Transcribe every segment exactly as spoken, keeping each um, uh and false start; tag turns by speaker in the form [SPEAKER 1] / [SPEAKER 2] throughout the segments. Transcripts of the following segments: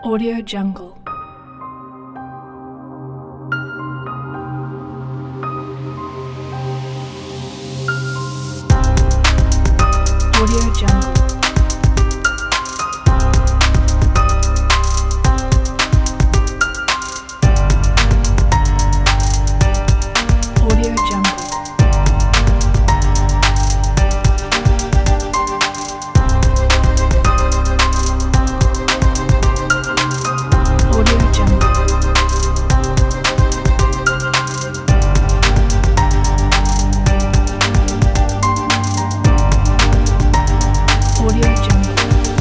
[SPEAKER 1] Audio Jungle. Audio Jungle. Audio Jungle. Audio Jungle. Audio Jungle.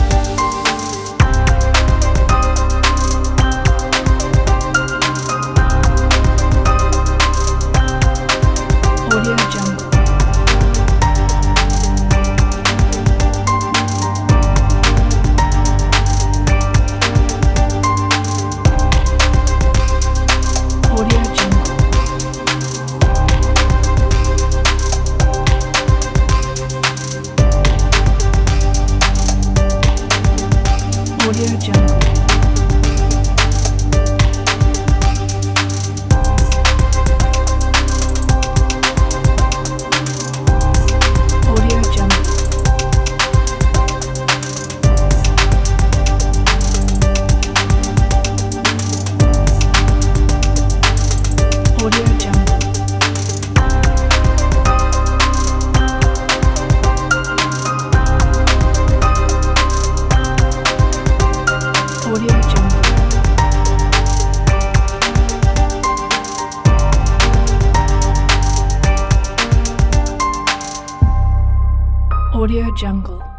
[SPEAKER 1] Audio Jungle. Audio Jungle. Audio Jungle. Audio Jungle. Audio Jungle. Audio Jungle. Audio Jungle.